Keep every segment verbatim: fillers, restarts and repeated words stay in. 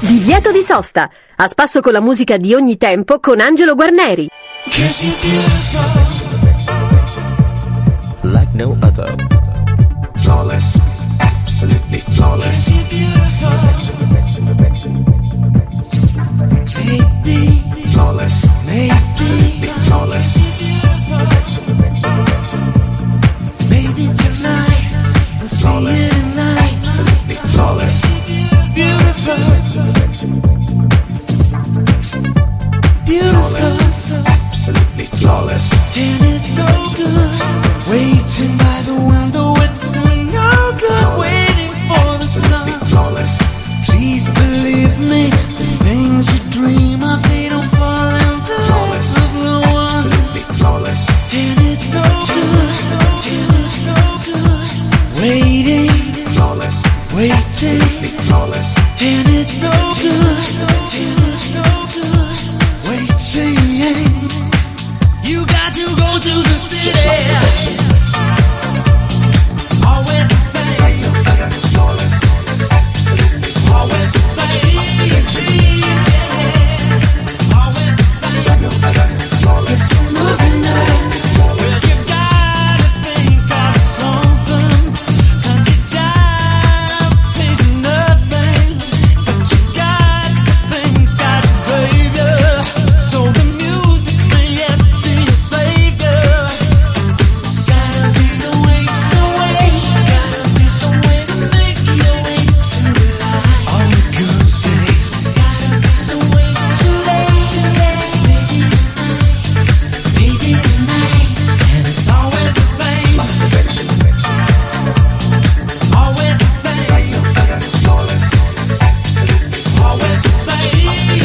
Divieto di sosta, a spasso con la musica di ogni tempo con Angelo Guarneri. Like no other. Flawless, absolutely flawless. Baby, flawless, absolutely flawless. Maybe tonight we'll see it tonight. Absolutely flawless. Beautiful, beautiful, absolutely flawless. And it's no good waiting by the window. It's no good flawless. Waiting for the sun. Flawless. Please believe me, the things you dream of, they don't fall in the flawless. Of the one. Absolutely flawless. And it's no good, and it's no good waiting, flawless. Waiting, absolutely flawless. And it's no good, and it's no good waiting. You got to go to the city. Always the same. I know I got flawless. Absolutely always the same. Always the same. I know I got flawless. Moving now. Well, you gotta think of something, 'cause your job pays you nothing, but you got things, got to brave you. So the music may yet be your savior. Gotta be some way, some way. Gotta be some way to make your way to the light. All the girls say, gotta be some way today, today, maybe tonight, maybe tonight. And it's always the same. Always the same. I know I got flawless. Absolutely always the same.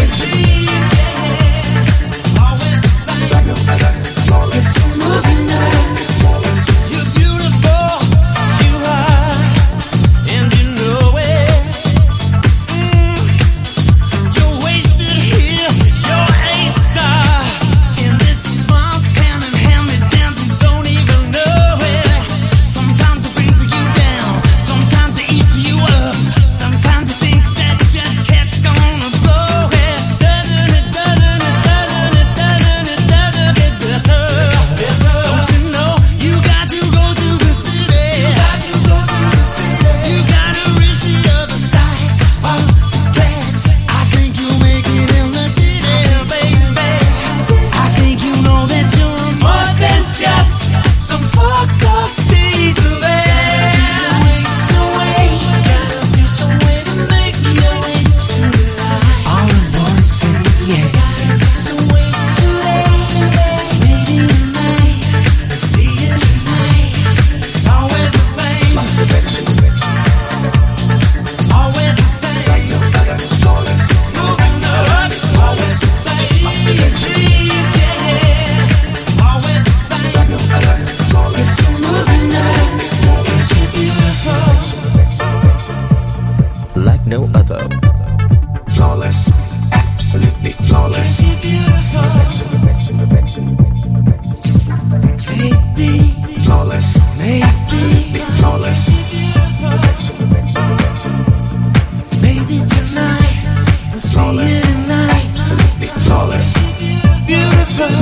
Always the same. I know I got flawless. Moving now. You're beautiful, you are, and you know it. Mm. You're wasted here, you're a star in this small town, and hand-me-downs you don't even know it. Sometimes it brings you down, sometimes it eats you up, sometimes you think that your cat's gonna blow it. Doesn't it, doesn't it, doesn't it, doesn't it, doesn't get better? Don't you know you got to go to the city? You got to go to the city. You gotta reach the other side of the glass. I think you'll make it in the city, baby. I think you know that you're more than just some fucked up piece of ass. Some way, gotta be some way to make your way to the light. All the boys say, yeah. Gotta be some way today, today, maybe tonight. We'll see you tonight. It's always the same. Always the same. I know I got flawless. Moving up, always the same. Yeah, yeah. Always the same. I know I got flawless. Moving up, 'cause you're beautiful. Like no other. Flawless, absolutely flawless. You're beautiful. Baby, flawless, absolutely flawless. Maybe tonight we'll see it tonight. Absolutely flawless. Beautiful,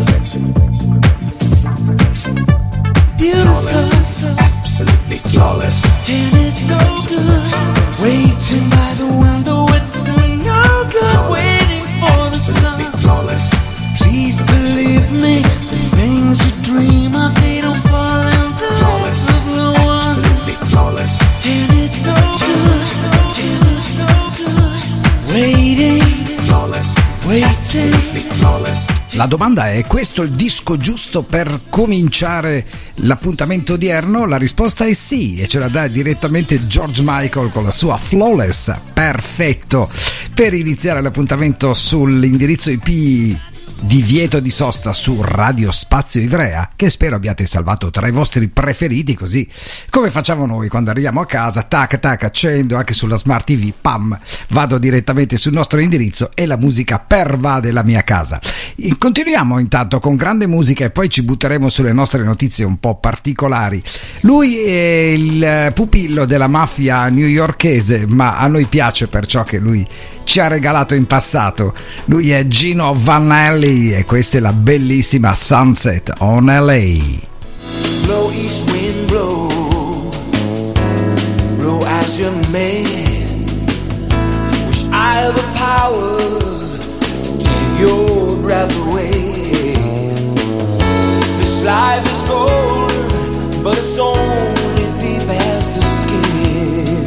beautiful, absolutely flawless. And it's no good waiting by the window. It's no good waiting for the sun. Flawless. Please believe me, the things you dream of, they don't fall in the flawless. Of the one. Absolutely flawless. And it's no good, and it's no good waiting, flawless, waiting, flawless. La domanda è: questo il disco giusto per cominciare l'appuntamento odierno? La risposta è sì, e ce la dà direttamente George Michael con la sua Flawless. Perfetto per iniziare l'appuntamento sull'indirizzo I P Divieto di sosta su Radio Spazio Ivrea, che spero abbiate salvato tra i vostri preferiti, così come facciamo noi quando arriviamo a casa, tac tac, accendo anche sulla Smart T V, pam, vado direttamente sul nostro indirizzo e la musica pervade la mia casa. Continuiamo intanto con grande musica e poi ci butteremo sulle nostre notizie un po' particolari. Lui è il pupillo della mafia newyorkese, ma a noi piace per ciò che lui ci ha regalato in passato. Lui è Gino Vanelli e questa è la bellissima Sunset on L A. Blow east wind blow, blow as you may. Wish I had the power to take your breath away. This life is golden, but it's only deep as the skin.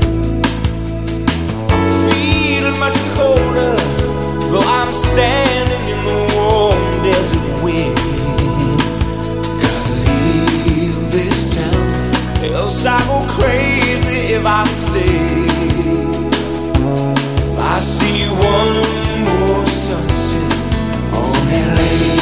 I'm feeling much colder, though I'm standing in the warm desert wind. Else I go crazy if I stay. If I see one more sunset on L A.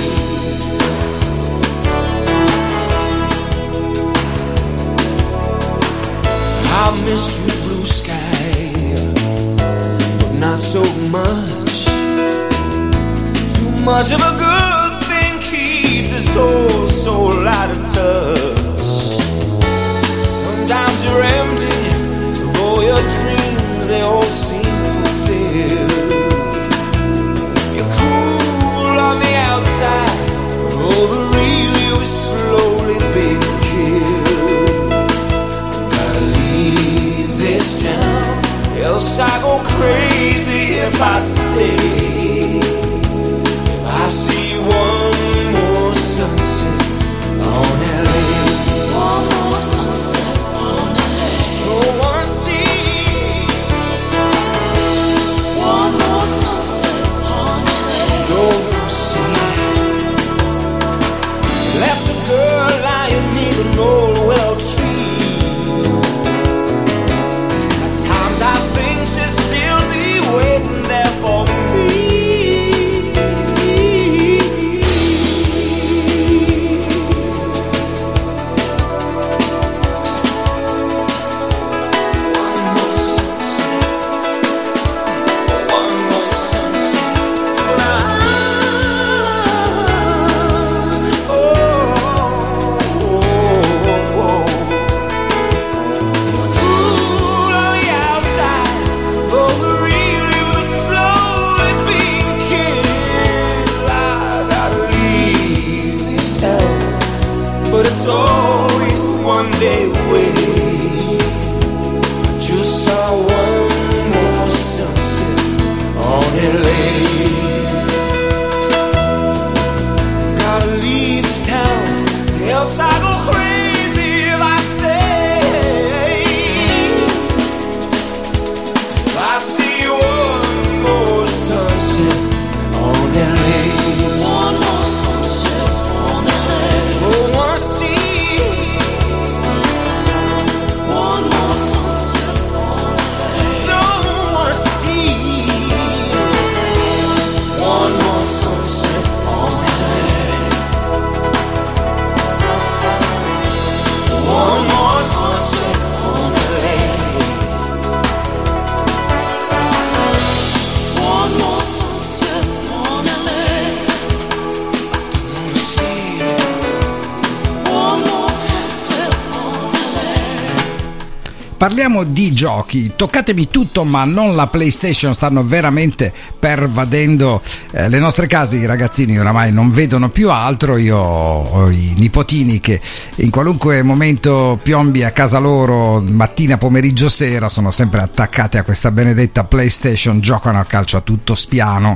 I miss your blue sky, but not so much. Too much of a good thing keeps us so, so out of touch. Sometimes you're empty, though your dreams, they all seem fulfilled. You're cool on the outside, though the real you is slowly being killed. Gotta leave this town, else I go crazy if I stay. If I see one more sunset on L A. One more sunset. Parliamo di giochi, toccatemi tutto ma non la PlayStation, stanno veramente pervadendo eh, le nostre case. I ragazzini oramai non vedono più altro, io ho i nipotini che in qualunque momento piombi a casa loro, mattina, pomeriggio, sera, sono sempre attaccati a questa benedetta PlayStation, giocano a calcio a tutto spiano.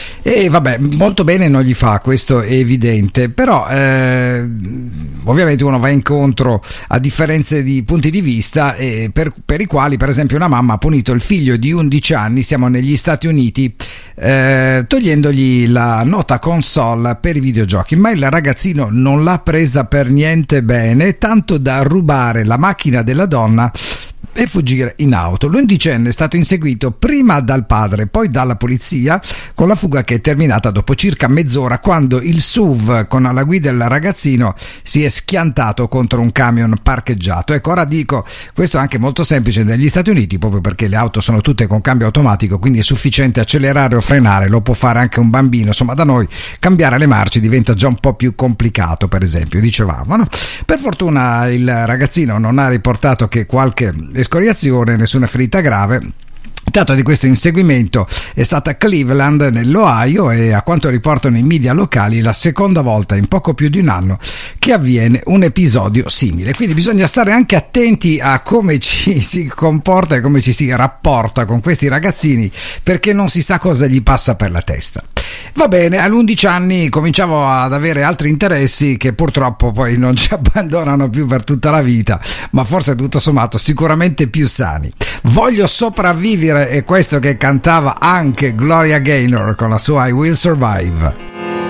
E vabbè, molto bene non gli fa, questo è evidente, però eh, ovviamente uno va incontro a differenze di punti di vista e per, per i quali, per esempio, una mamma ha punito il figlio di undici anni, siamo negli Stati Uniti, eh, togliendogli la nota console per i videogiochi, ma il ragazzino non l'ha presa per niente bene, tanto da rubare la macchina della donna e fuggire in auto. L'undicenne è stato inseguito prima dal padre, poi dalla polizia, con la fuga che è terminata dopo circa mezz'ora, quando il S U V con alla guida il ragazzino si è schiantato contro un camion parcheggiato. Ecco, ora dico, questo è anche molto semplice negli Stati Uniti, proprio perché le auto sono tutte con cambio automatico, quindi è sufficiente accelerare o frenare, lo può fare anche un bambino. Insomma, da noi cambiare le marce diventa già un po' più complicato, per esempio, dicevamo, no? Per fortuna il ragazzino non ha riportato che qualche escoriazione, nessuna ferita grave. Il dato di questo inseguimento è stata Cleveland, nell'Ohio, e a quanto riportano i media locali è la seconda volta in poco più di un anno che avviene un episodio simile. Quindi bisogna stare anche attenti a come ci si comporta e come ci si rapporta con questi ragazzini, perché non si sa cosa gli passa per la testa. Va bene, a undici anni cominciavo ad avere altri interessi che purtroppo poi non ci abbandonano più per tutta la vita, ma forse tutto sommato sicuramente più sani. Voglio sopravvivere, è questo che cantava anche Gloria Gaynor con la sua I Will Survive.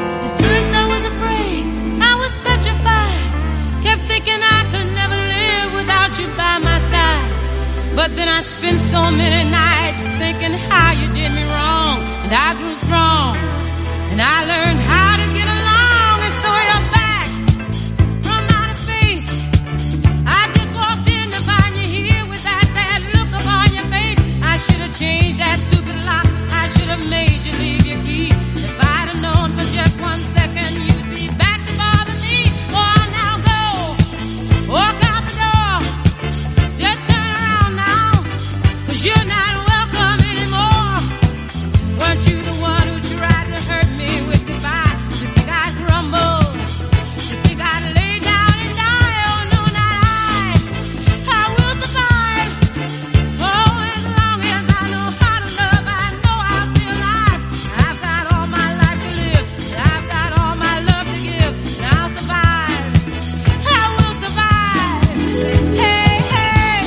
But then I spent so many nights thinking how you did me wrong, and I grew strong, and I learned how to get along, and so you're back from outer space. I just walked in to find you here with that sad look upon your face. I should have changed that stupid lock, I should have made you leave your key. If I'd have known for just one second you'd be back to bother me. Oh, now go, walk out the door, just turn around now, 'cause you're not welcome anymore. Weren't you the one who tried to hurt me with goodbye? You think I'd crumble? You think I'd lay down and die? Oh no, not I. I will survive. Oh, as long as I know how to love, I know I'll be alive. I've got all my life to live, and I've got all my love to give, and I'll survive. I will survive. Hey, hey.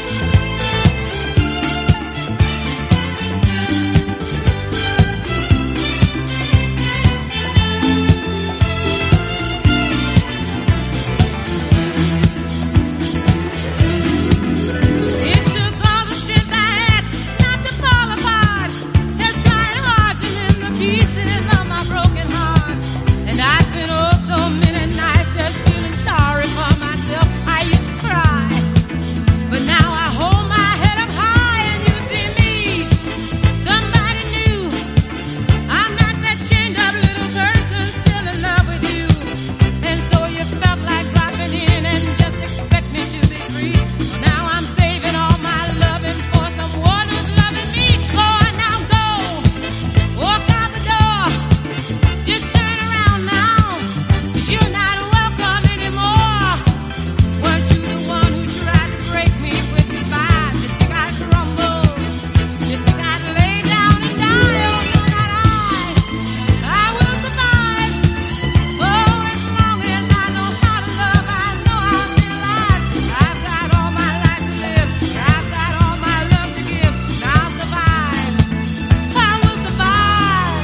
It took all the strength I had not to fall apart. They're trying hard to mend the pieces of my broken heart. And I spent oh so many nights just feeling sorry for myself. I used to cry, but now I hold my head up high and you see me, somebody new. I'm not that chained up little person still in love with you. And so you felt like dropping in and just expect me to be free. Now I'm saving all my loving for someone who's loving me. Go on now, go, walk out the door, just turn around now, 'cause you're not welcome anymore. Weren't you the one who tried to break me with goodbye? You think I'd crumble? You think I'd lay down and die? Oh no, not I. I will survive. Oh, as long as I know how to love, I know I'll be alive. I've got all my life to live, I've got all my love to give, and I'll survive. I will survive.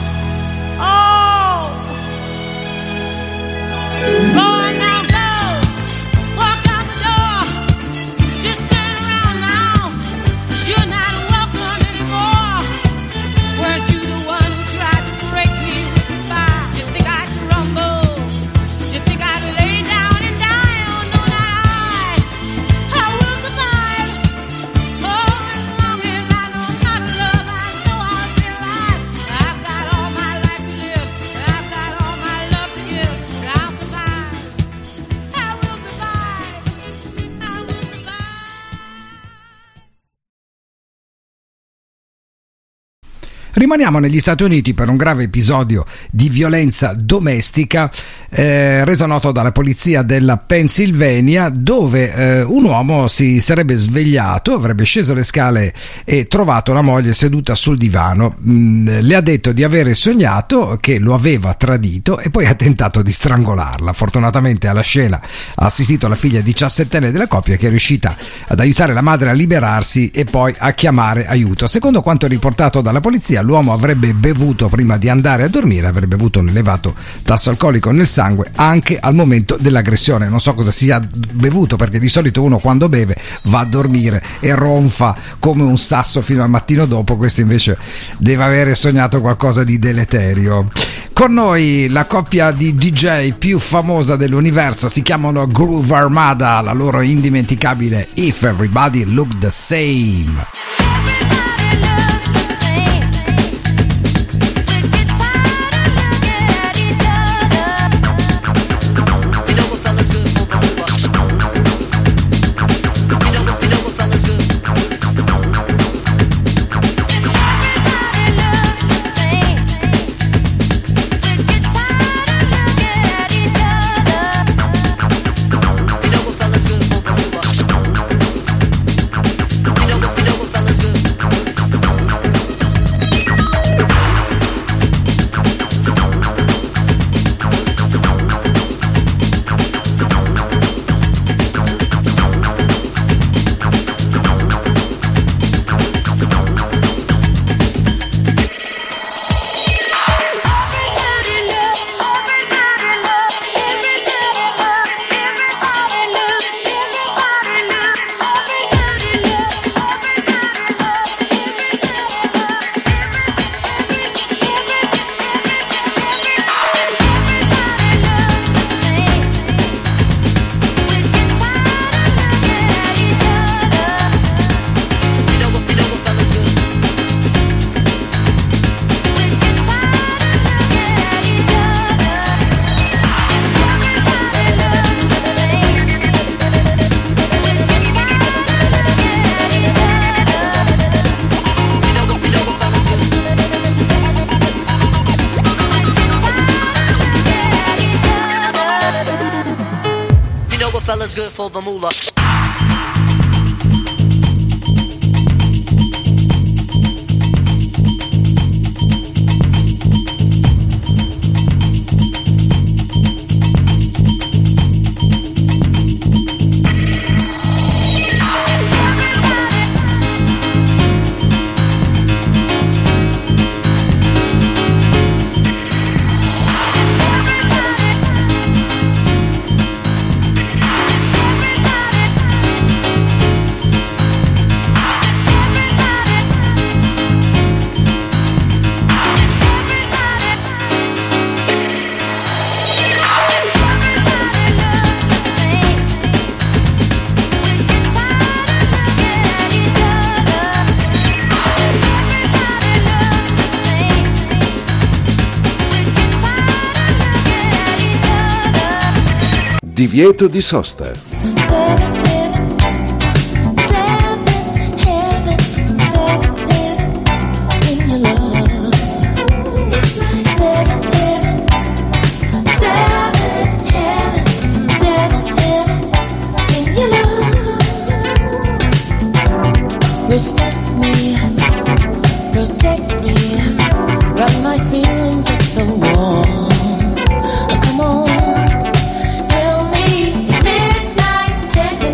Oh, go on now, go, walk out the door, just turn around now, 'cause you're not welcome anymore. Weren't you the one who tried to break me with goodbye? You think I'd crumble? You think I'd lay down and die? Oh no, not I. I will survive. Oh, as long as I know how to love, I know I'll be alive. I've got all my life to live, I've got all my love to give, and I'll survive. I will survive. I will survive. Rimaniamo negli Stati Uniti per un grave episodio di violenza domestica eh, reso noto dalla polizia della Pennsylvania, dove eh, un uomo si sarebbe svegliato, avrebbe sceso le scale e trovato la moglie seduta sul divano. Mm, le ha detto di avere sognato che lo aveva tradito e poi ha tentato di strangolarla. Fortunatamente alla scena ha assistito la figlia diciassettenne della coppia, che è riuscita ad aiutare la madre a liberarsi e poi a chiamare aiuto. Secondo quanto riportato dalla polizia, l'uomo avrebbe bevuto prima di andare a dormire, avrebbe avuto un elevato tasso alcolico nel sangue anche al momento dell'aggressione. Non so cosa sia bevuto, perché di solito uno quando beve va a dormire e ronfa come un sasso fino al mattino dopo. Questo invece deve avere sognato qualcosa di deleterio. Con noi la coppia di D J più famosa dell'universo, si chiamano Groove Armada, la loro indimenticabile If Everybody Looked the Same. Fellas good for the moolah. Divieto di sosta. Respect me, protect me, run my feelings at the wall. Oh, come on, tell me, midnight checking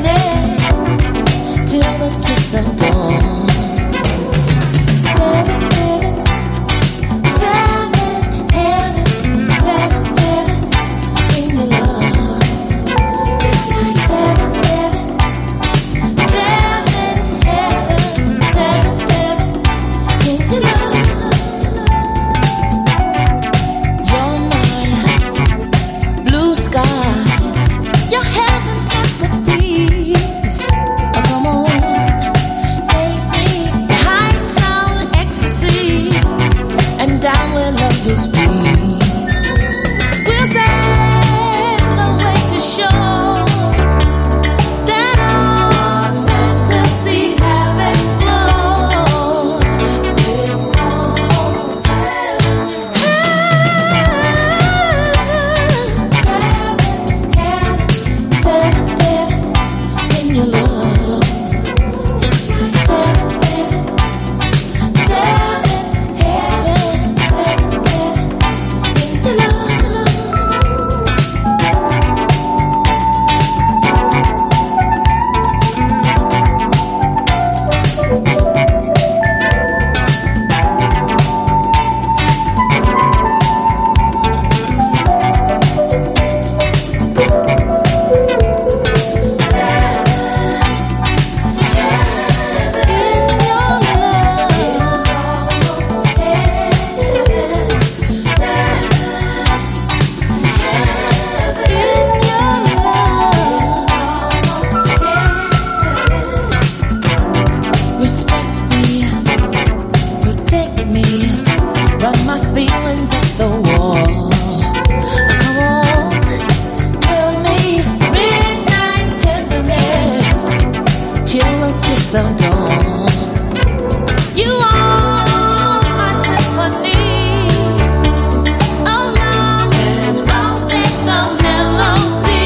my feelings at the wall. Come on, tell me midnight tenderness, chill a kiss of dawn. You are my symphony. Oh, love and love and the melody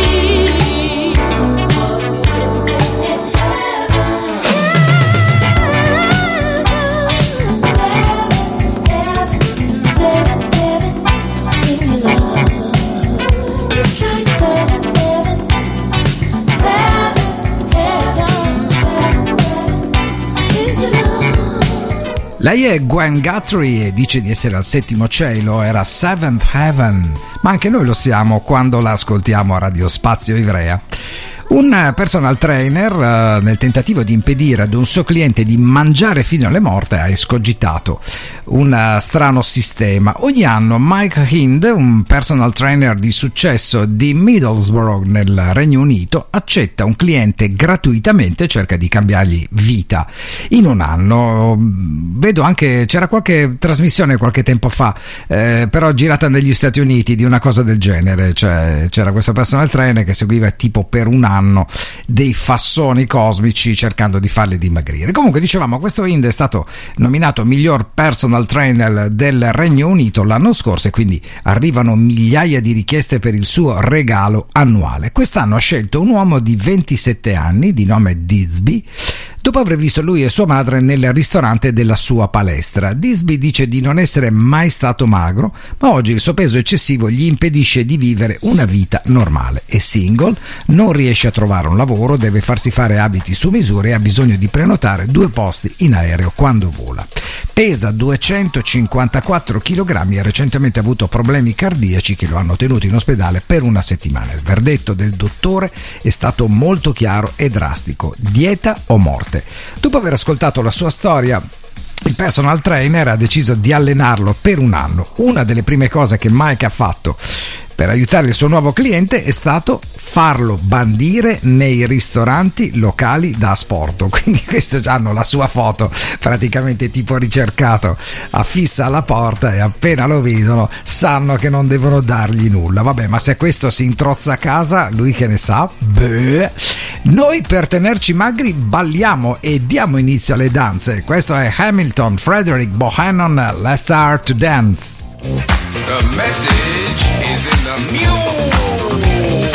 was written in heaven. Heaven, seven, heaven, in your love. It's like seven, heaven, seven, heaven, seven, in your love. Lei è Gwen Guthrie e dice di essere al settimo cielo, era Seventh Heaven, ma anche noi lo siamo quando la ascoltiamo a Radio Spazio Ivrea. Un personal trainer, eh, nel tentativo di impedire ad un suo cliente di mangiare fino alle morte, ha escogitato un uh, strano sistema. Ogni anno Mike Hind, un personal trainer di successo di Middlesbrough nel Regno Unito, accetta un cliente gratuitamente e cerca di cambiargli vita in un anno. Vedo anche, c'era qualche trasmissione qualche tempo fa, eh, però girata negli Stati Uniti, di una cosa del genere, cioè c'era questo personal trainer che seguiva tipo per un anno dei fassoni cosmici cercando di farli dimagrire. Comunque, dicevamo, questo Hind è stato nominato miglior personal trainer del Regno Unito l'anno scorso e quindi arrivano migliaia di richieste per il suo regalo annuale. Quest'anno ha scelto un uomo di ventisette anni di nome Disby, dopo aver visto lui e sua madre nel ristorante della sua palestra. Disby dice di non essere mai stato magro, ma oggi il suo peso eccessivo gli impedisce di vivere una vita normale. È single, non riesce a trovare un lavoro, deve farsi fare abiti su misura e ha bisogno di prenotare due posti in aereo quando vola. Pesa duecentocinquantaquattro chilogrammi e ha recentemente avuto problemi cardiaci che lo hanno tenuto in ospedale per una settimana. Il verdetto del dottore è stato molto chiaro e drastico: dieta o morte. Dopo aver ascoltato la sua storia, il personal trainer ha deciso di allenarlo per un anno. Una delle prime cose che Mike ha fatto per aiutare il suo nuovo cliente è stato farlo bandire nei ristoranti locali da asporto. Quindi questo già hanno la sua foto praticamente tipo ricercato affissa alla porta e appena lo vedono sanno che non devono dargli nulla. Vabbè, ma se questo si introzza a casa, lui che ne sa? Beh. Noi per tenerci magri balliamo e diamo inizio alle danze. Questo è Hamilton, Frederick Bohannon, Let's Start to Dance. The message is in the music.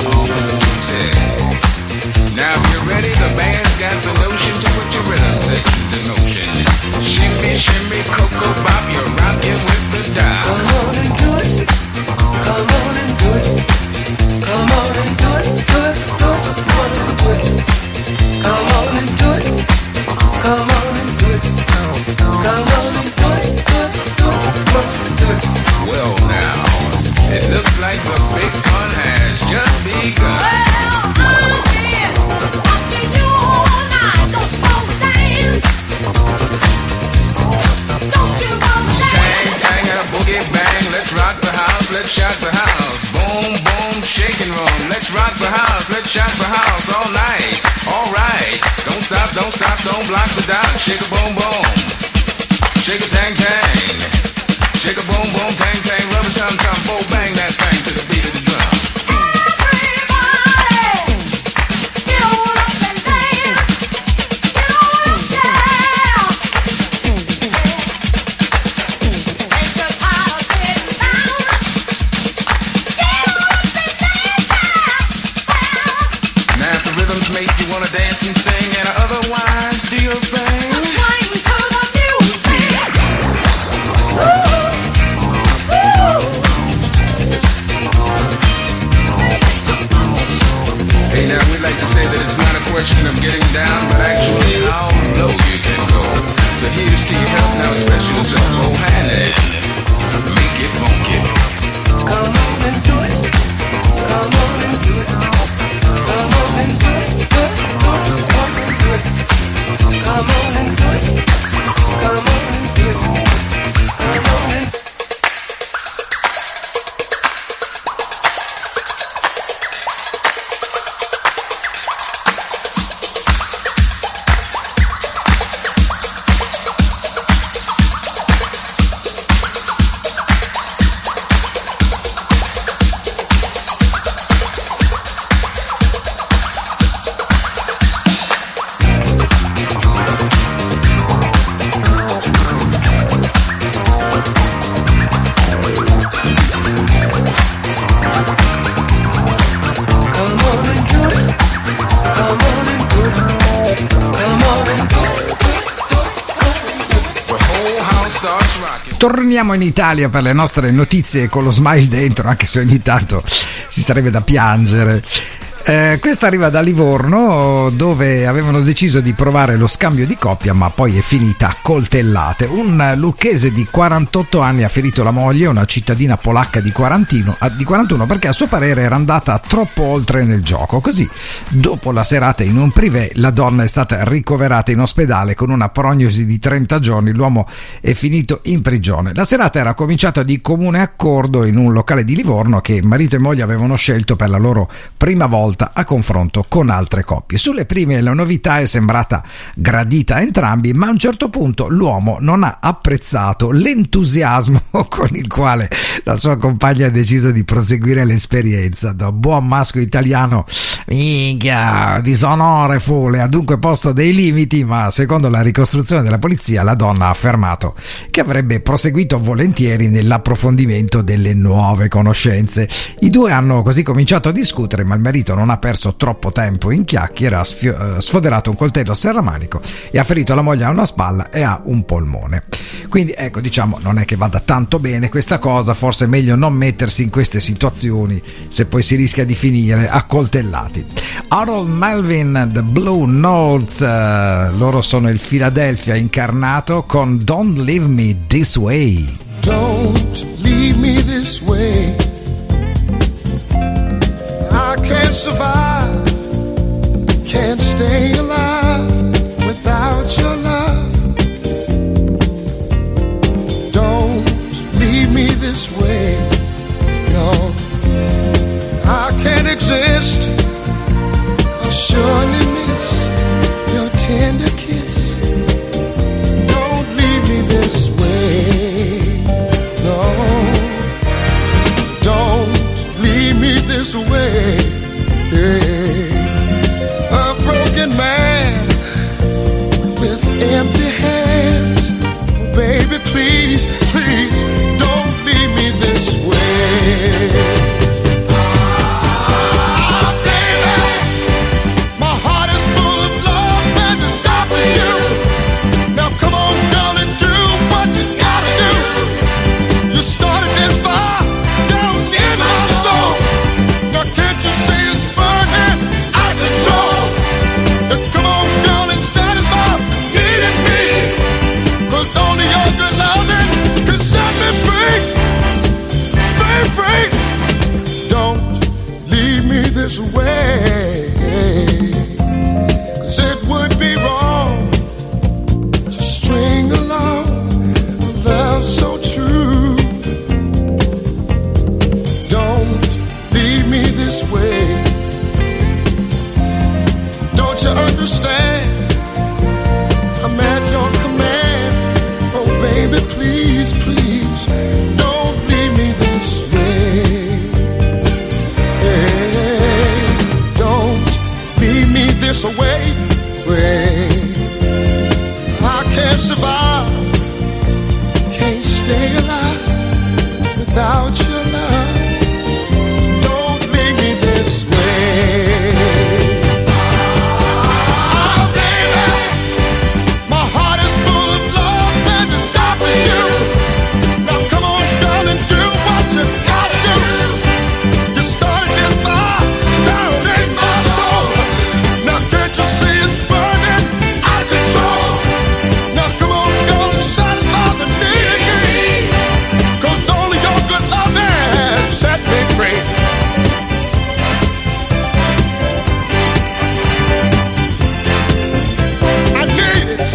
Now if you're ready, the band's got the notion to put your rhythm sections in motion. Shimmy, shimmy, cocoa bop, you're rocking with the dial. Come on and do it. Come on and do it. Come on and do it. Do it, do it, do it, do it. Come on and do it. Come on and do it. Come on and do it. Do it, do it, do it. Well now, it looks like the big fun has just begun. Well, honey, what you do all night? Don't you wanna dance? Don't you wanna dance? Tang, tang, and a boogie bang. Let's rock the house, let's shock the house. Boom, boom, shaking room. Let's rock the house, let's shock the house all night. All right, don't stop, don't stop, don't block the dot. Shake a boom, boom. Shake a tang, tang. Shake a boom, boom, tang, tang. Rubber tum, tum, full bang that thing to the beat of the drum. Everybody, get on up and dance. Get on up there. Ain't you tired of sitting down? Get on up and dance. Now if the rhythms make you wanna dance and sing and otherwise do your thing. Swing to the music. Hey, now we like to say that it's not a question of getting down, but actually how low you can go. So here's to your health now, especially the simple old hand. Make it funky. Come on and do it. Come on and do it. Come on and do it. Do it, do it, do it. Come on and do it. Come on and do it. Come on and whole house starts rocking. Torniamo in Italia per le nostre notizie con lo smile dentro, anche se ogni tanto si sarebbe da piangere. Eh, questa arriva da Livorno, dove avevano deciso di provare lo scambio di coppia, ma poi è finita a coltellate. Un lucchese di quarantotto anni ha ferito la moglie, una cittadina polacca di quarantuno, perché a suo parere era andata troppo oltre nel gioco. Così, dopo la serata in un privé, la donna è stata ricoverata in ospedale con una prognosi di trenta giorni. L'uomo è finito in prigione. La serata era cominciata di comune accordo in un locale di Livorno che marito e moglie avevano scelto per la loro prima volta a confronto con altre coppie. Sulle prime la novità è sembrata gradita a entrambi, ma a un certo punto l'uomo non ha apprezzato l'entusiasmo con il quale la sua compagna ha deciso di proseguire l'esperienza. Da buon maschio italiano, minchia, disonore fu, le ha dunque posto dei limiti, ma secondo la ricostruzione della polizia la donna ha affermato che avrebbe proseguito volentieri nell'approfondimento delle nuove conoscenze. I due hanno così cominciato a discutere, ma il marito non ha perso troppo tempo in chiacchiere, ha sfio- sfoderato un coltello a serramanico e ha ferito la moglie a una spalla e a un polmone. Quindi ecco, diciamo, non è che vada tanto bene questa cosa, forse è meglio non mettersi in queste situazioni se poi si rischia di finire a coltellati. Harold Melvin, The Blue Notes, uh, loro sono il Philadelphia incarnato con Don't Leave Me This Way. Don't leave me this way. I can't survive, can't stay alive without your love. Don't leave me this way, no. I can't exist, I'll surely miss your tender kiss. Don't leave me this way, no. Don't leave me this way. A broken man with empty hands. Baby, please, please, don't leave me this way. Ah, baby, my heart is full of love and desire for you. Now come on, darling, do what you gotta do. You started this fire down in my soul. Now can't you see it's burning out of control? Now come on, girl, and satisfy needing me. 'Cause only your good loving can set me free. Free, free. Don't leave me this way. 'Cause it would be wrong to string along a love so true. Don't leave me this way. Don't you understand? I'm at your command. Oh baby, please, please, don't leave me this way. Hey, don't leave me this way. way. I can't survive, can't stay alive without your love. Don't leave me this way. Ah, baby, my heart is full of love and desire for you. Now come on, girl, and do what you gotta do. You started this fire down in my soul. Now can't you see it's burning out of control? Now come on, girl, and satisfy the need in me. 'Cause only your good love has set me free. I need it.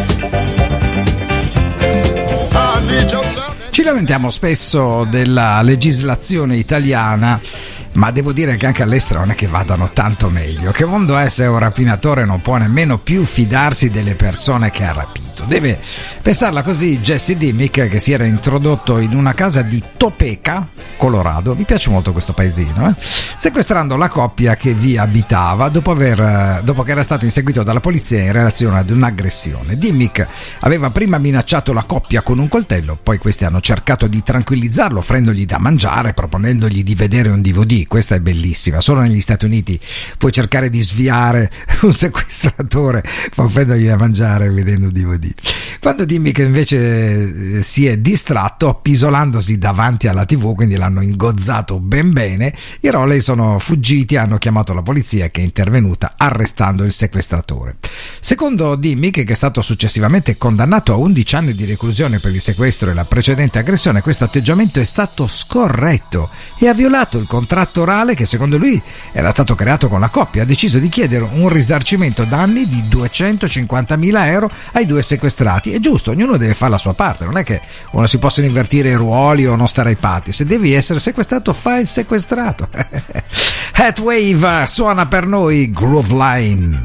I need your love. Ci lamentiamo spesso della legislazione italiana, ma devo dire che anche all'estero non è che vadano tanto meglio. Che mondo è se un rapinatore non può nemmeno più fidarsi delle persone che ha rapito? Deve pensarla così Jesse Dimmick, che si era introdotto in una casa di Topeka, Colorado, mi piace molto questo paesino, eh? sequestrando la coppia che vi abitava dopo, aver, dopo che era stato inseguito dalla polizia in relazione ad un'aggressione. Dimmick aveva prima minacciato la coppia con un coltello, poi questi hanno cercato di tranquillizzarlo offrendogli da mangiare, proponendogli di vedere un D V D. Questa è bellissima, solo negli Stati Uniti puoi cercare di sviare un sequestratore offrendogli da mangiare vedendo un D V D. Quando dimmi che invece eh, si è distratto appisolandosi davanti alla tivù, quindi l'hanno ingozzato ben bene, i Roley sono fuggiti e hanno chiamato la polizia, che è intervenuta arrestando il sequestratore. Secondo Dimmick, che è stato successivamente condannato a undici anni di reclusione per il sequestro e la precedente aggressione, questo atteggiamento è stato scorretto e ha violato il contratto orale che secondo lui era stato creato con la coppia. Ha deciso di chiedere un risarcimento danni di duecentocinquantamila euro ai due sequestrati. È giusto, ognuno deve fare la sua parte, non è che uno si possono invertire i ruoli o non stare ai patti. Se devi essere sequestrato, fai il sequestrato. Heatwave suona per noi Groove Line.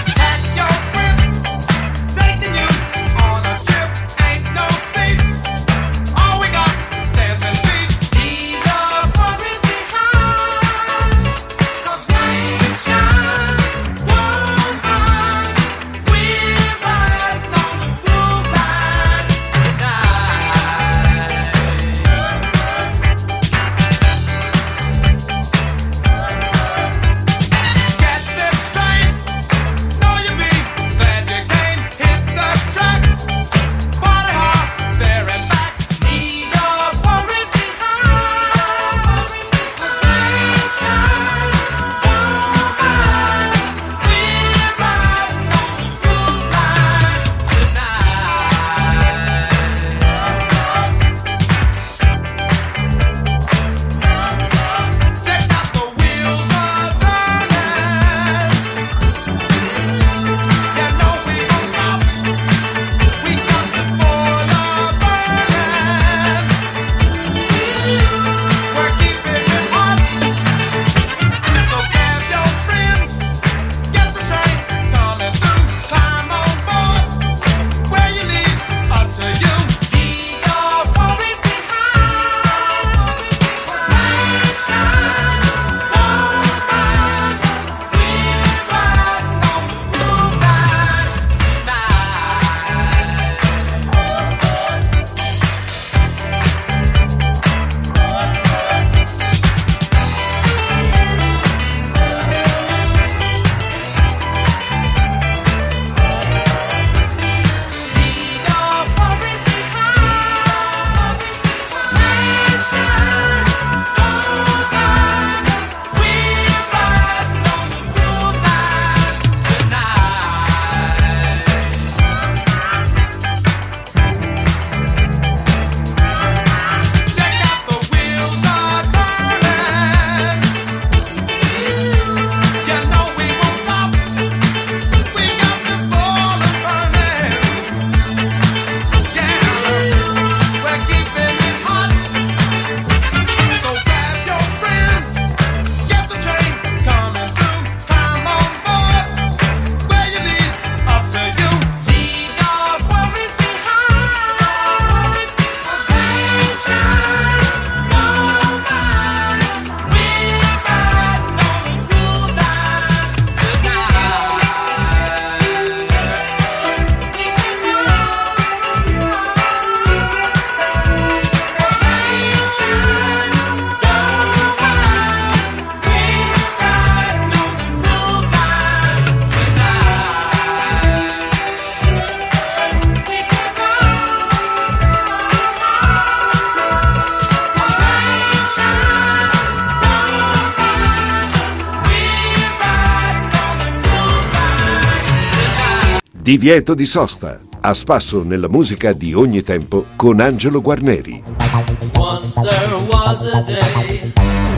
Divieto di sosta, a spasso nella musica di ogni tempo con Angelo Guarneri. Once there was a day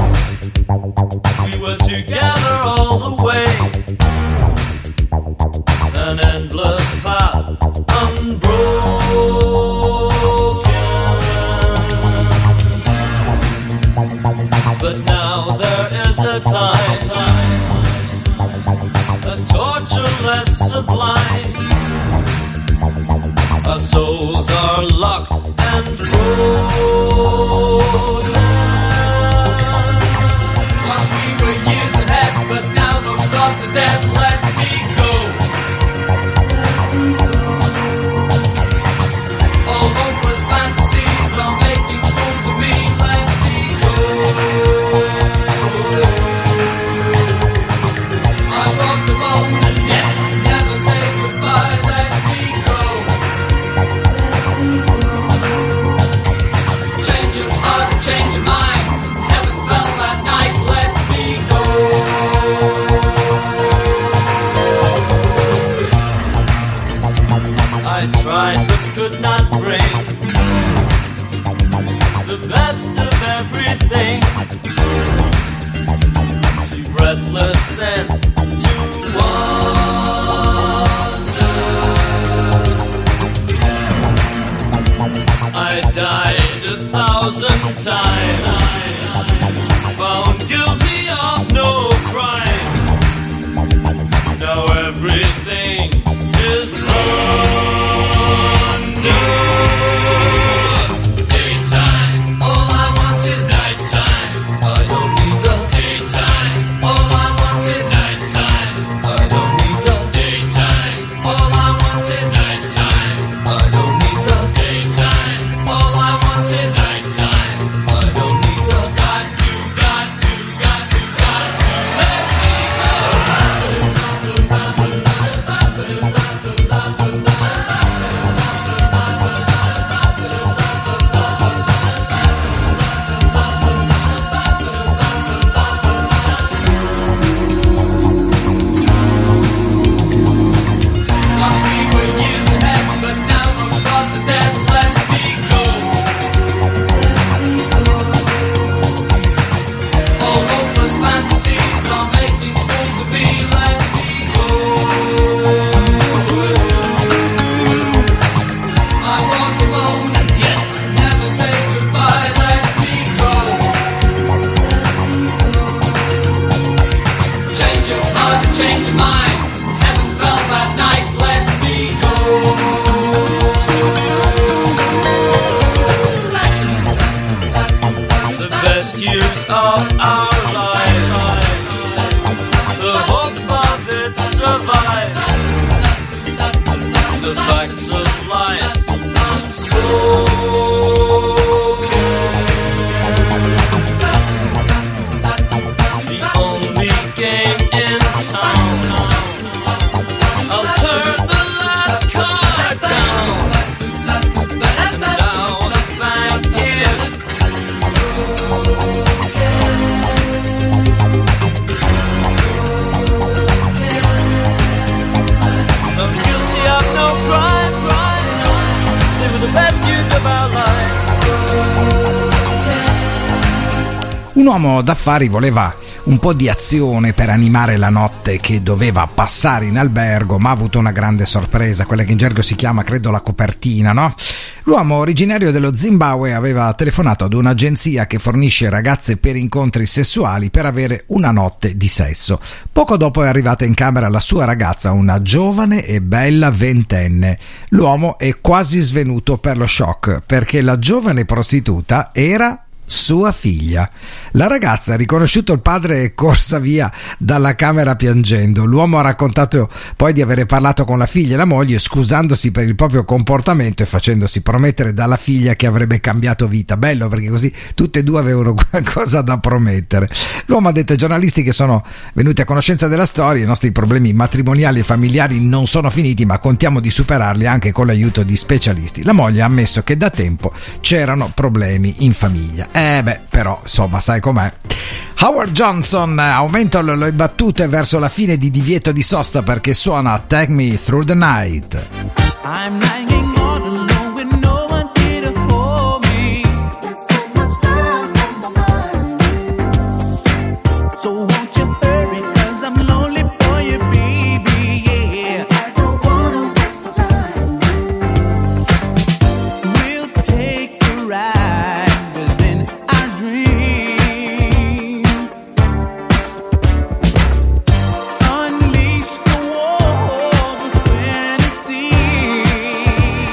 we were together all the way, an endless path unbroken, but now there is a time, a torture less sublime. Our souls are locked and frozen. Once we were years ahead, but now those thoughts are dead. Let me go. All hopeless fantasies are making fools of me. Let me go. I walk alone and yet never say goodbye. Let me go. I died a thousand times, found guilty of no crime. Now everything is under. Daytime, all I want is nighttime. I don't need the daytime. All I want is nighttime. I don't need the daytime. All I want is nighttime. I don't need the daytime. All I want is nighttime. I don't need the got to, got to, got to, got to let me go. Lost we were years ahead, but now those stars are dead. Let me go. All hopeless fantasies are making fools of me. Let me go. I walk alone and yet never say goodbye. Let me go. Change your heart and change your mind. Heaven fell that night. Let me go. The best years of our lives, the hope of it survives, the facts of life unspoken, the only game in town. I'll turn the last card down, and now the bank is I'm guilty of no crime, crime. They were the best years of our lives. Un uomo d'affari voleva un po' di azione per animare la notte che doveva passare in albergo, ma ha avuto una grande sorpresa, quella che in gergo si chiama, credo, la copertina, no? L'uomo originario dello Zimbabwe aveva telefonato ad un'agenzia che fornisce ragazze per incontri sessuali per avere una notte di sesso. Poco dopo è arrivata in camera la sua ragazza, una giovane e bella ventenne. L'uomo è quasi svenuto per lo shock, perché la giovane prostituta era sua figlia. La ragazza ha riconosciuto il padre e corsa via dalla camera piangendo. L'uomo ha raccontato poi di avere parlato con la figlia e la moglie, scusandosi per il proprio comportamento e facendosi promettere dalla figlia che avrebbe cambiato vita. Bello, perché così tutte e due avevano qualcosa da promettere. L'uomo ha detto ai giornalisti che sono venuti a conoscenza della storia: i nostri problemi matrimoniali e familiari non sono finiti, ma contiamo di superarli anche con l'aiuto di specialisti. La moglie ha ammesso che da tempo c'erano problemi in famiglia. Eh beh, però, insomma, sai com'è. Howard Johnson aumenta le battute verso la fine di Divieto di sosta perché suona Take Me Through the Night. I'm hanging all alone with no one here to hold me. There's so much love on my mind. So won't you hurry, 'cause I'm lonely for you, baby, yeah. I don't wanna waste no time. We'll take a ride within our dreams. Unleash the walls of fantasy.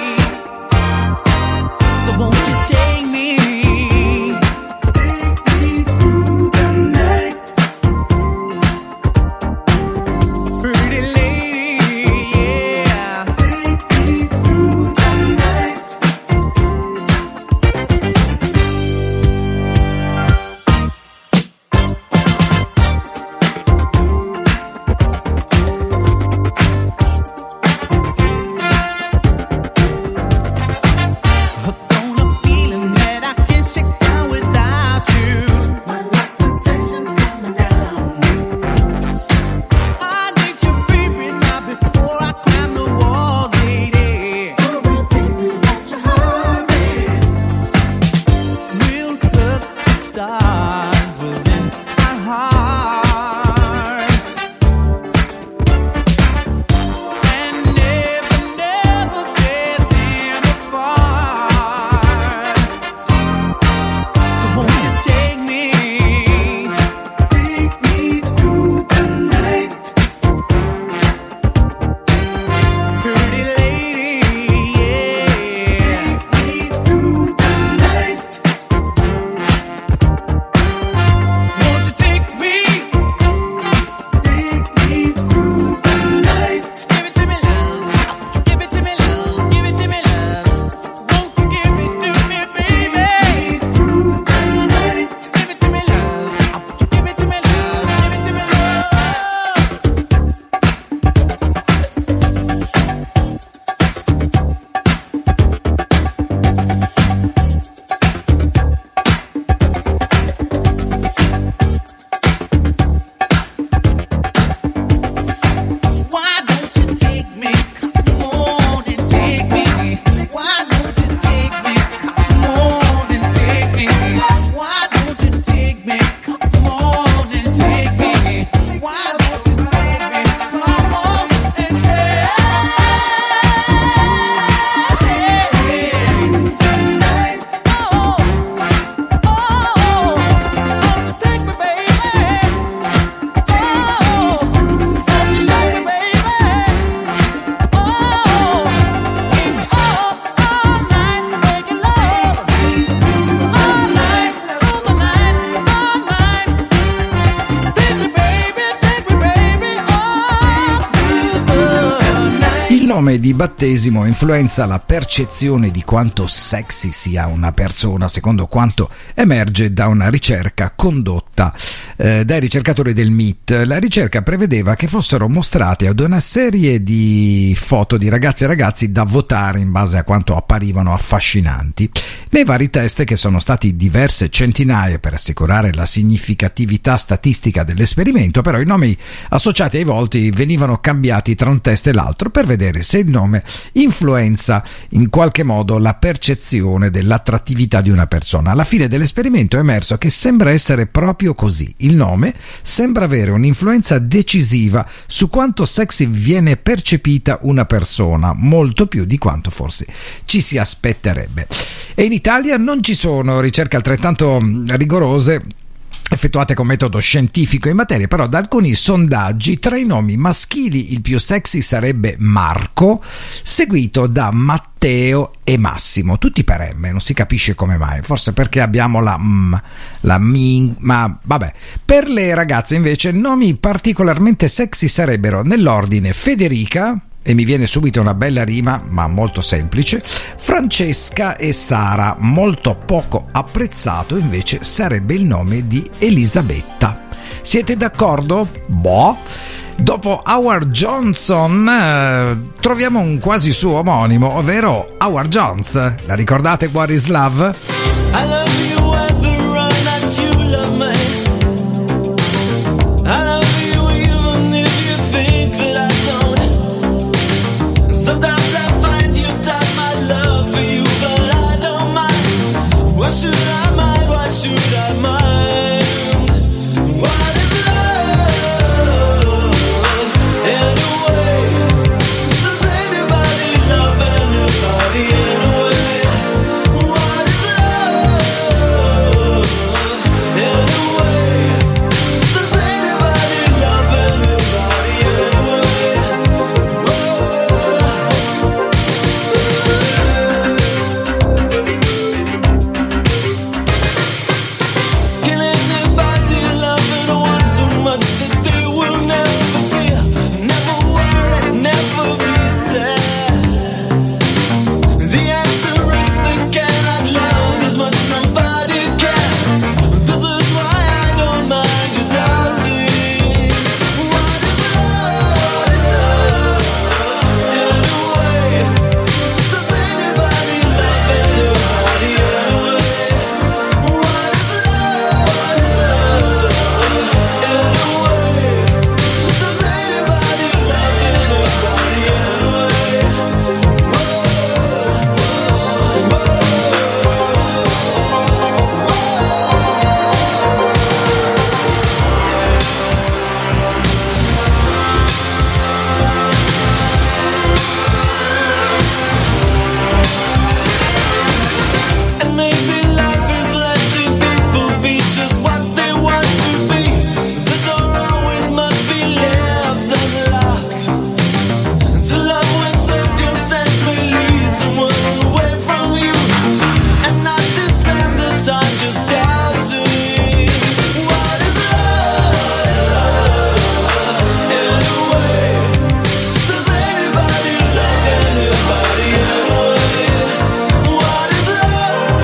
nome di battesimo influenza la percezione di quanto sexy sia una persona, secondo quanto emerge da una ricerca condotta eh, dai ricercatori del M I T. La ricerca prevedeva che fossero mostrate ad una serie di foto di ragazze e ragazzi da votare in base a quanto apparivano affascinanti. Nei vari test, che sono stati diverse centinaia per assicurare la significatività statistica dell'esperimento, però i nomi associati ai volti venivano cambiati tra un test e l'altro per vedere se il nome influenza in qualche modo la percezione dell'attrattività di una persona. Alla fine dell'esperimento è emerso che sembra essere proprio così. Il nome sembra avere un'influenza decisiva su quanto sexy viene percepita una persona, molto più di quanto forse ci si aspetterebbe. E in Italia non ci sono ricerche altrettanto rigorose effettuate con metodo scientifico in materia, però da alcuni sondaggi tra i nomi maschili il più sexy sarebbe Marco, seguito da Matteo e Massimo, tutti per M, non si capisce come mai, forse perché abbiamo la M, la M, ma vabbè. Per le ragazze invece nomi particolarmente sexy sarebbero nell'ordine Federica, e mi viene subito una bella rima ma molto semplice, Francesca e Sara. Molto poco apprezzato invece sarebbe il nome di Elisabetta. Siete d'accordo? Boh. Dopo Howard Johnson eh, troviamo un quasi suo omonimo, ovvero Howard Jones. La ricordate What is Love? I love you whether or not you love me. I love you even if you think that I don't. Sometimes I find you doubt my love for you, but I don't mind. Why should I mind? Why should I mind? What is love anyway? Does anybody love anybody anyway? What is love anyway? Does anybody love anybody Can anybody love anyone so much that they will never fear, never worry, never be sad? The answer is they cannot love as much nobody can. This is why I don't mind you doubting. What is love? Anyway, does anybody love anybody anyway? What is love? Anyway, does anybody love anybody anyway? And maybe life is letting people be just what they want to be. The door always must be left unlocked. To love when circumstance may lead someone away from you, and not to spend the time just doubting. What is love anyway? Does anybody love anybody anyway? What is love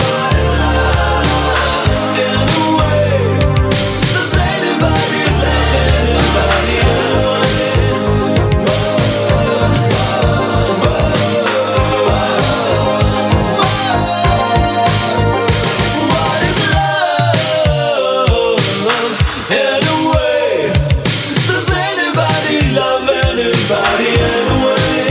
anyway? Does anybody love anybody What is love anyway? Does anybody love anybody anyway?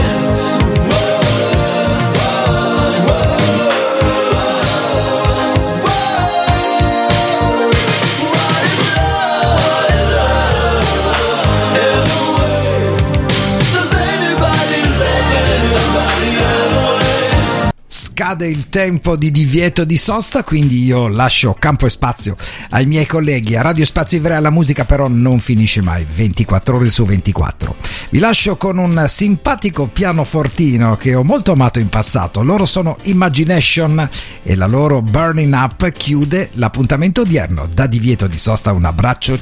Does anybody love anybody anyway? Scade il tempo di divieto di sosta, quindi io lascio campo e spazio ai miei colleghi. A Radio Spazio Ivrea la musica però non finisce mai, ventiquattro ore su ventiquattro. Vi lascio con un simpatico pianofortino che ho molto amato in passato. Loro sono Imagination e la loro Burning Up chiude l'appuntamento odierno. Da divieto di sosta un abbraccio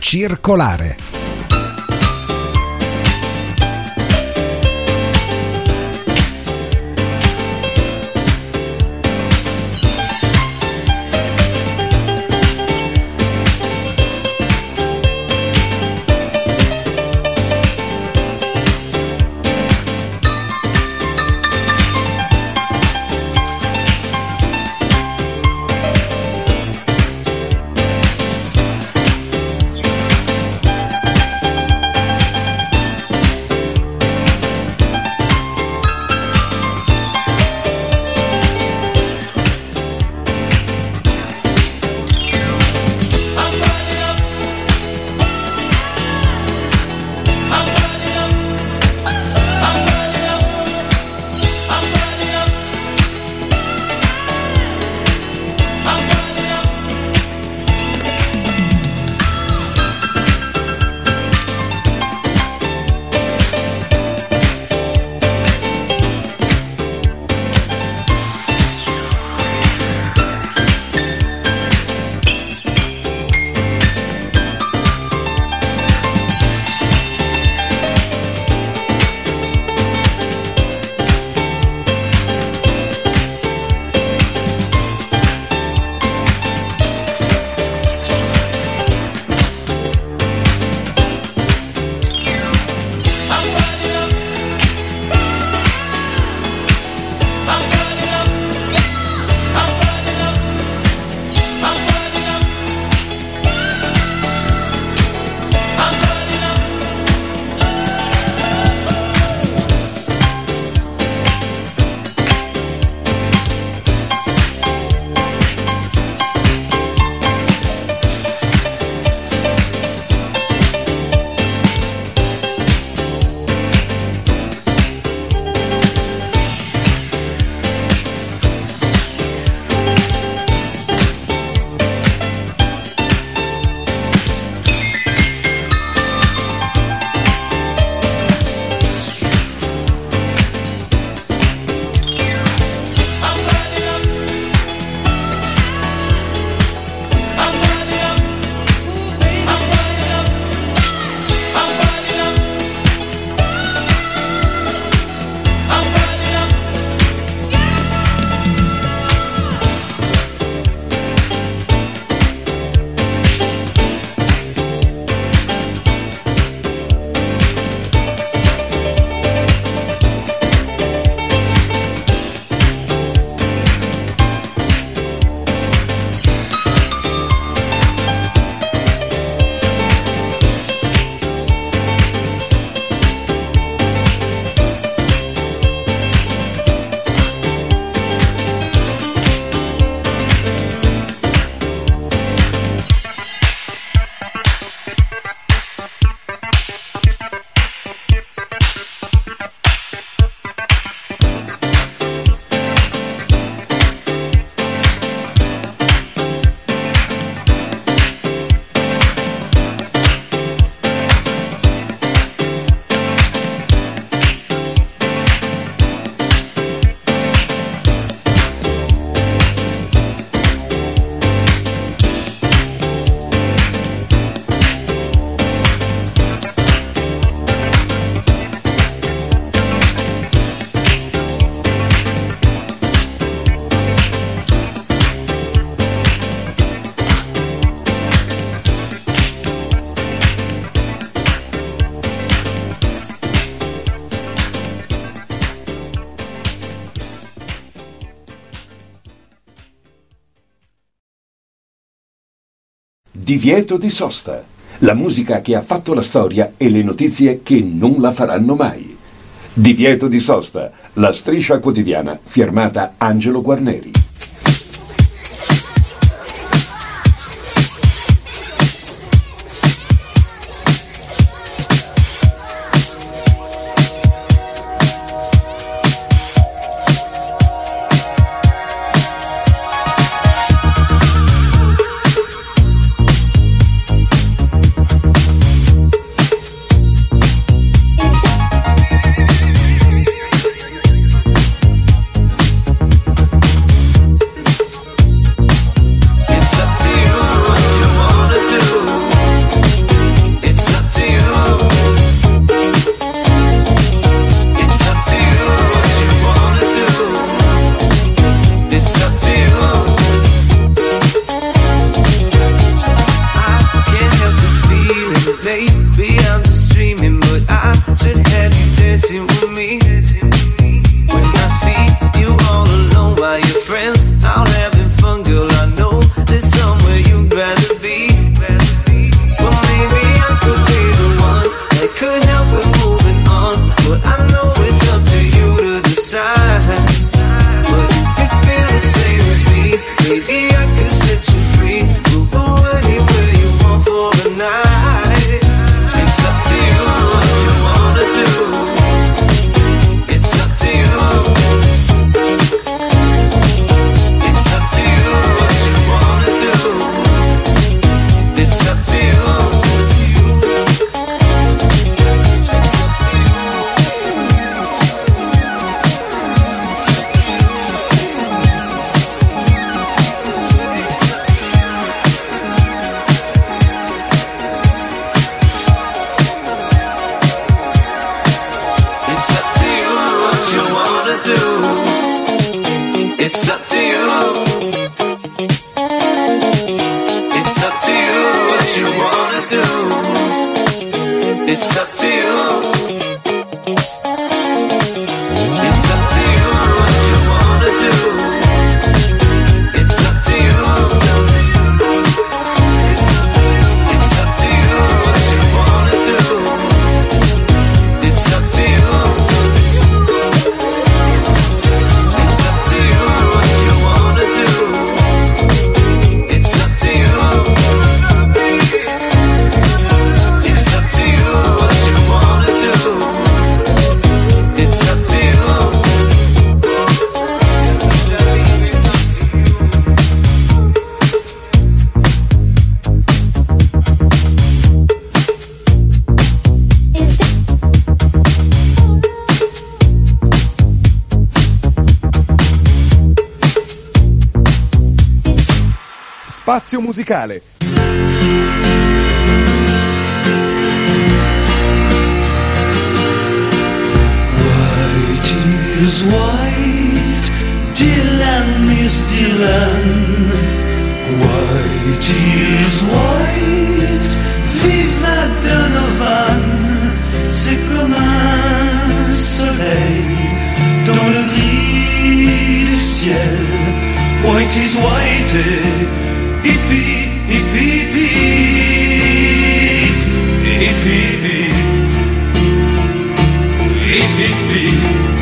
circolare. Divieto di sosta. La musica che ha fatto la storia e le notizie che non la faranno mai. Divieto di sosta. La striscia quotidiana firmata Angelo Guarneri. Spazio musicale. White is white, Dylan is Dylan. White is white, viva Donovan. C'est comme un soleil dans le gris du ciel. White is white, hippie, hippie, hippie, hippie, hippie.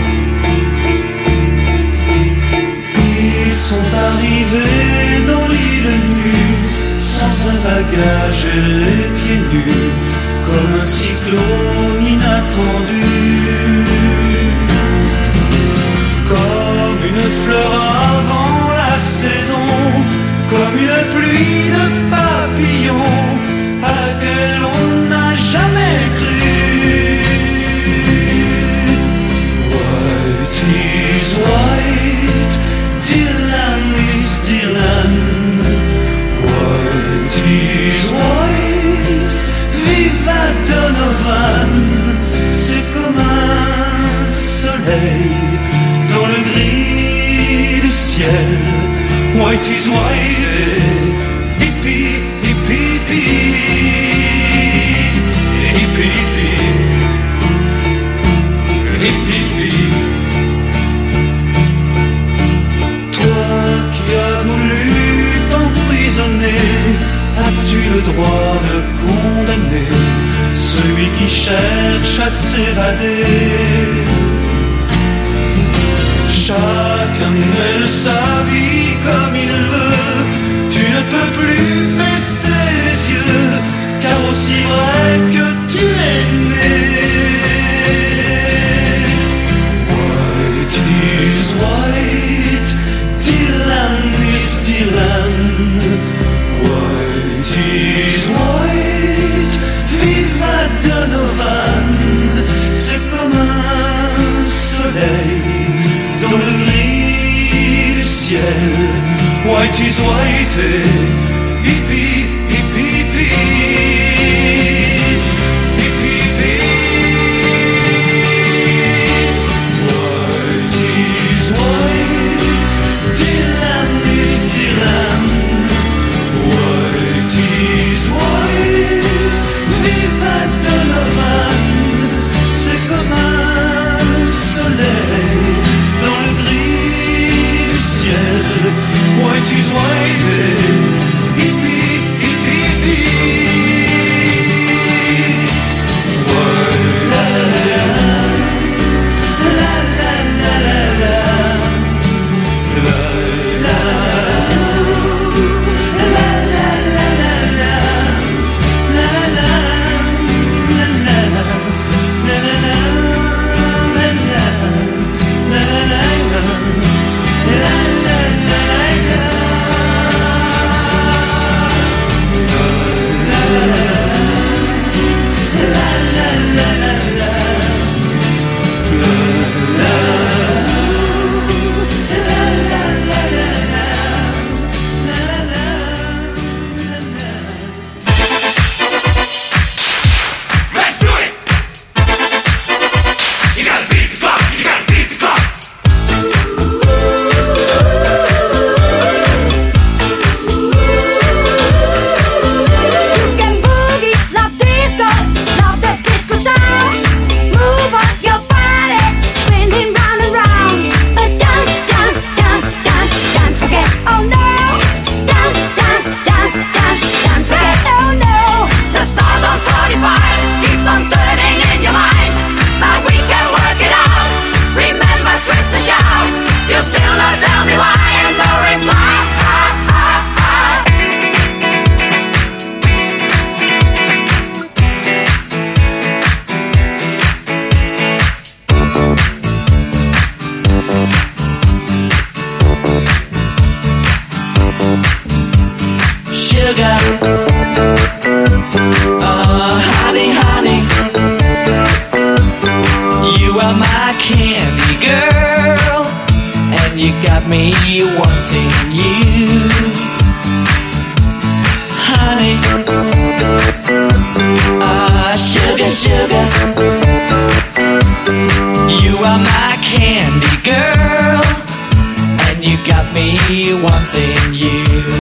Ils sont arrivés dans l'île nue, sans un bagage et les pieds nus, comme un cyclone inattendu. Comme une fleur avant la saison, comme une pluie de papillons à laquelle on n'a jamais cru. White is white, Dylan is Dylan. White is white, viva Donovan. C'est comme un soleil dans le gris du ciel. White is white, hippie, hippie, hippie, hippie, hippie. Toi qui as voulu t'emprisonner, as-tu le droit de condamner celui qui cherche à s'évader. Chacun mène sa vie comme il veut, tu ne peux plus baisser les yeux, car aussi vrai que tu es né. White is white, Dylan is Dylan. White is white, viva Donovan. C'est comme un soleil dans le gris du ciel. White is white, hippie, hippie, hippie, hippie, White is white, Dylan is Dylan. White is white, viva Donovan. C'est comme un soleil dans le gris du ciel. White is white, hippie, hippie, hippie. White, la la la la la la la la la Let's do it! You gotta beat the clock, you gotta beat the clock. You can boogie, love disco, love the disco sound. Move on your body, spinning round and round. But don't, don't, don't, don't, don't forget, oh no. Don't, don't, don't, don't, don't forget, oh no. The stars on forty-five keep on turning in your mind, but we can work it out. Remember, twist the shout. You still don't tell me why, and no reply. Sugar, uh, honey, honey, you are my candy girl, and you got me wanting you, honey, uh, sugar, sugar, you are my candy girl, and you got me wanting